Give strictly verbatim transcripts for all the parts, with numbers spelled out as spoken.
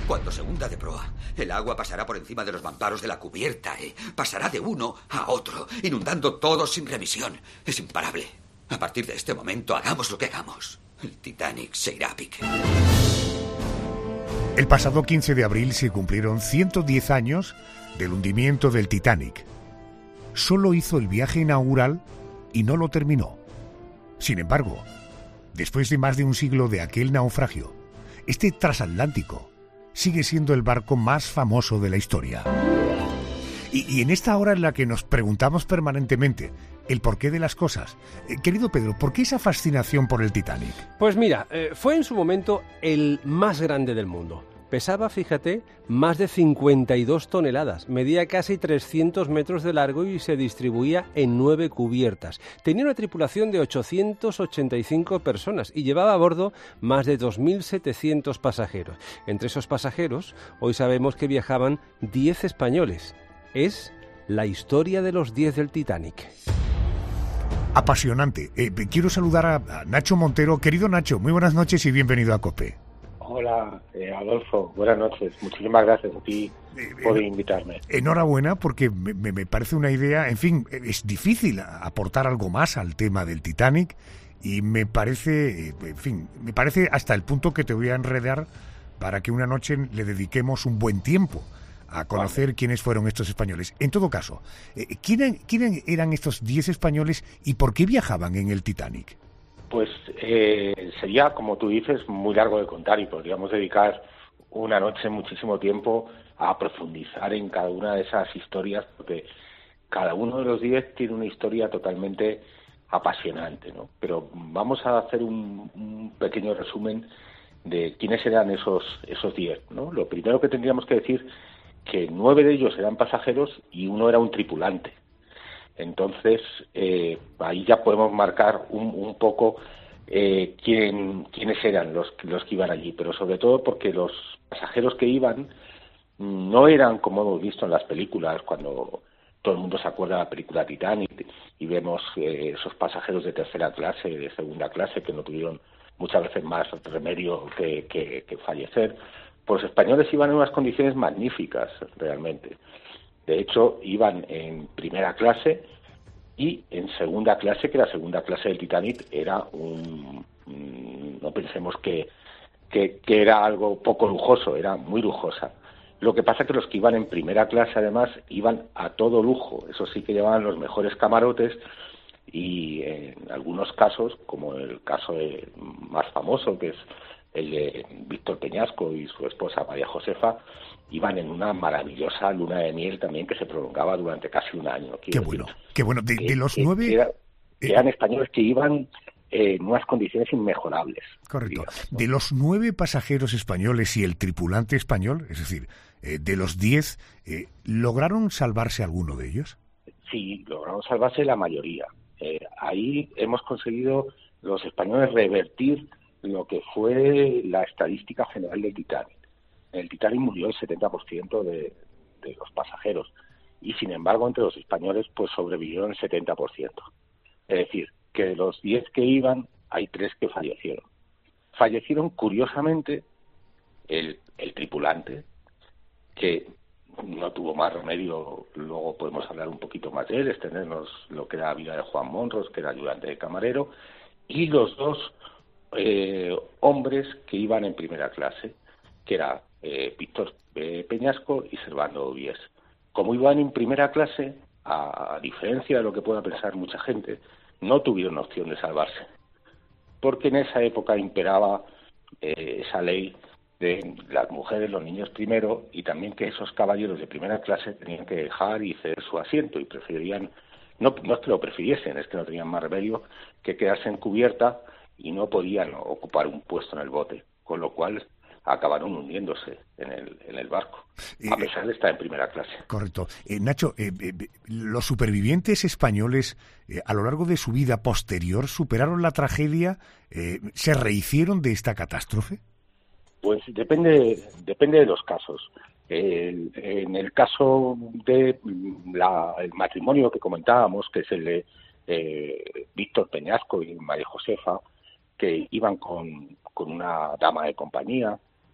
Cuando se hunda de proa, el agua pasará por encima de los mamparos de la cubierta, ¿eh? Pasará de uno a otro, inundando todo sin revisión. Es imparable. A partir de este momento, hagamos lo que hagamos, el Titanic se irá a pique. El pasado quince de abril se cumplieron ciento diez años del hundimiento del Titanic. Solo hizo el viaje inaugural y no lo terminó. Sin embargo, después de más de un siglo de aquel naufragio, este transatlántico sigue siendo el barco más famoso de la historia. Y, y en esta hora en la que nos preguntamos permanentemente el porqué de las cosas, eh, querido Pedro, ¿por qué esa fascinación por el Titanic? Pues mira, eh, fue en su momento el más grande del mundo. Pesaba, fíjate, más de cincuenta y dos toneladas, medía casi trescientos metros de largo y se distribuía en nueve cubiertas. Tenía una tripulación de ochocientas ochenta y cinco personas y llevaba a bordo más de dos mil setecientos pasajeros. Entre esos pasajeros, hoy sabemos que viajaban diez españoles. Es la historia de los diez del Titanic. Apasionante. Eh, quiero saludar a, a Nacho Montero. Querido Nacho, muy buenas noches y bienvenido a COPE. Hola, eh, Adolfo, buenas noches. Muchísimas gracias a ti por eh, invitarme. Enhorabuena, porque me, me parece una idea, en fin, es difícil aportar algo más al tema del Titanic y me parece, en fin, me parece hasta el punto que te voy a enredar para que una noche le dediquemos un buen tiempo a conocer vale. quiénes fueron estos españoles. En todo caso, ¿quién, ¿quién eran estos diez españoles y por qué viajaban en el Titanic? Pues eh, sería, como tú dices, muy largo de contar y podríamos dedicar una noche, muchísimo tiempo, a profundizar en cada una de esas historias, porque cada uno de los diez tiene una historia totalmente apasionante, ¿no? Pero vamos a hacer un, un pequeño resumen de quiénes eran esos esos diez, ¿no? Lo primero que tendríamos que decir que nueve de ellos eran pasajeros y uno era un tripulante. Entonces, eh, ahí ya podemos marcar un, un poco eh, quién, quiénes eran los, los que iban allí, pero sobre todo porque los pasajeros que iban no eran como hemos visto en las películas, cuando todo el mundo se acuerda de la película Titanic y vemos eh, esos pasajeros de tercera clase, de segunda clase, que no tuvieron muchas veces más remedio que, que, que fallecer. Pues los españoles iban en unas condiciones magníficas, realmente. De hecho, iban en primera clase y en segunda clase, que la segunda clase del Titanic era un... no pensemos que, que, que era algo poco lujoso, era muy lujosa. Lo que pasa es que los que iban en primera clase, además, iban a todo lujo. Eso sí que llevaban los mejores camarotes y en algunos casos, como el caso de, más famoso, que es el de Víctor Peñasco y su esposa María Josefa, iban en una maravillosa luna de miel también que se prolongaba durante casi un año. Qué bueno, qué bueno. De, de los que, nueve... Era, que eran españoles que iban eh, en unas condiciones inmejorables. Correcto. Digamos, ¿no? De los nueve pasajeros españoles y el tripulante español, es decir, eh, de los diez, eh, ¿lograron salvarse alguno de ellos? Sí, lograron salvarse la mayoría. Eh, ahí hemos conseguido los españoles revertir lo que fue la estadística general del Titanic. En el Titanic murió el setenta por ciento de, de los pasajeros y, sin embargo, entre los españoles pues sobrevivieron el setenta por ciento. Es decir, que de los diez que iban, hay tres que fallecieron. Fallecieron, curiosamente, el, el tripulante, que no tuvo más remedio, luego podemos hablar un poquito más de él, extendernos lo que era la vida de Juan Monros, que era ayudante de camarero, y los dos eh, hombres que iban en primera clase, que era eh, Víctor eh, Peñasco y Servando Vies. Como iban en primera clase, a, a diferencia de lo que pueda pensar mucha gente, no tuvieron opción de salvarse, porque en esa época imperaba eh, esa ley de las mujeres, los niños primero, y también que esos caballeros de primera clase tenían que dejar y ceder su asiento, y preferían, no, no es que lo prefiriesen, es que no tenían más remedio que quedarse en cubierta y no podían ocupar un puesto en el bote, con lo cual acabaron hundiéndose en el, en el barco, a pesar de estar en primera clase. Correcto. Eh, Nacho, eh, eh, ¿los supervivientes españoles eh, a lo largo de su vida posterior superaron la tragedia? Eh, ¿Se rehicieron de esta catástrofe? Pues depende, depende de los casos. Eh, en el caso de la, el matrimonio que comentábamos, que es el de eh, Víctor Peñasco y María Josefa, que iban con, con una dama de compañía,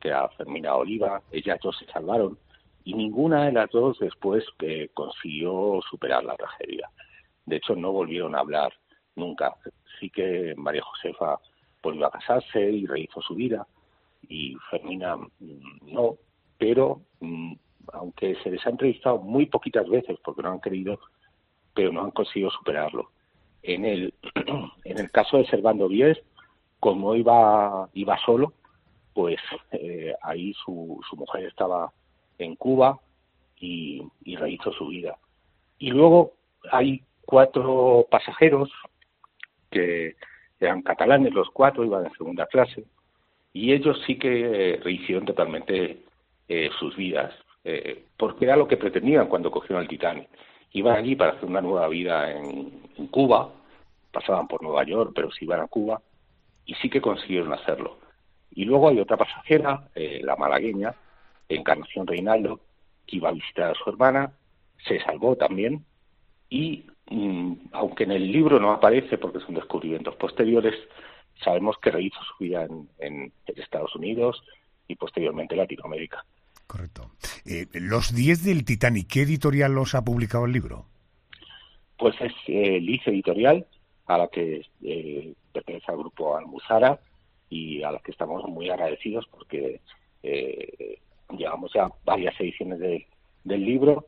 que era Fermina Oliva. Ellas dos se salvaron y ninguna de las dos después eh, consiguió superar la tragedia. De hecho, no volvieron a hablar nunca. Sí que María Josefa volvió a casarse y rehizo su vida, y Fermina no, pero mm, aunque se les ha entrevistado muy poquitas veces porque no han querido, pero no han conseguido superarlo. En el en el caso de Servando Vies, como iba iba solo, pues eh, ahí su, su mujer estaba en Cuba y, y rehizo su vida. Y luego hay cuatro pasajeros que eran catalanes, los cuatro iban en segunda clase, y ellos sí que eh, rehicieron totalmente eh, sus vidas, eh, porque era lo que pretendían cuando cogieron el Titanic. Iban allí para hacer una nueva vida en, en Cuba, pasaban por Nueva York, pero sí iban a Cuba, y sí que consiguieron hacerlo. Y luego hay otra pasajera, eh, la malagueña, Encarnación Reinaldo, que iba a visitar a su hermana, se salvó también, y mmm, aunque en el libro no aparece porque son descubrimientos posteriores, sabemos que rehizo su vida en, en Estados Unidos y posteriormente en Latinoamérica. Correcto. Eh, los diez del Titanic, ¿qué editorial los ha publicado el libro? Pues es eh, Liz Editorial, a la que eh, pertenece al grupo Almuzara y a la que estamos muy agradecidos porque eh, llevamos ya varias ediciones de, del libro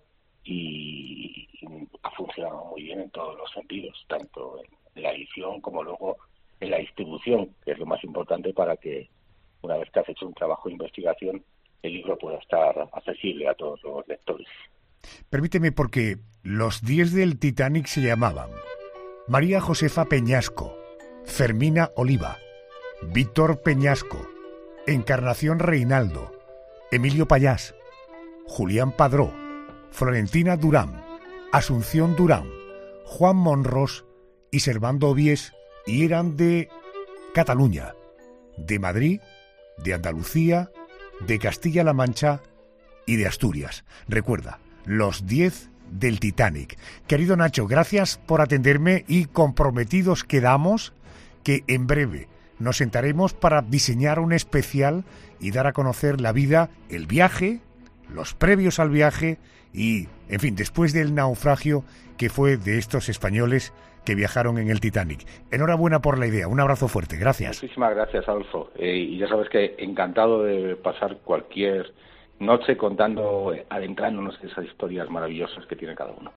y, y ha funcionado muy bien en todos los sentidos, tanto en la edición como luego en la distribución, que es lo más importante para que una vez que has hecho un trabajo de investigación, el libro pueda estar accesible a todos los lectores. Permíteme, porque los diez del Titanic se llamaban María Josefa Peñasco, Fermina Oliva, Víctor Peñasco, Encarnación Reinaldo, Emilio Payás, Julián Padró, Florentina Durán, Asunción Durán, Juan Monros y Servando Vies, y eran de Cataluña, de Madrid, de Andalucía, de Castilla-La Mancha y de Asturias. Recuerda, los diez del Titanic. Querido Nacho, gracias por atenderme y comprometidos quedamos que en breve nos sentaremos para diseñar un especial y dar a conocer la vida, el viaje, los previos al viaje y, en fin, después del naufragio que fue de estos españoles que viajaron en el Titanic. Enhorabuena por la idea. Un abrazo fuerte. Gracias. Muchísimas gracias, Adolfo. Eh, y ya sabes que encantado de pasar cualquier noche contando, adentrándonos en esas historias maravillosas que tiene cada uno.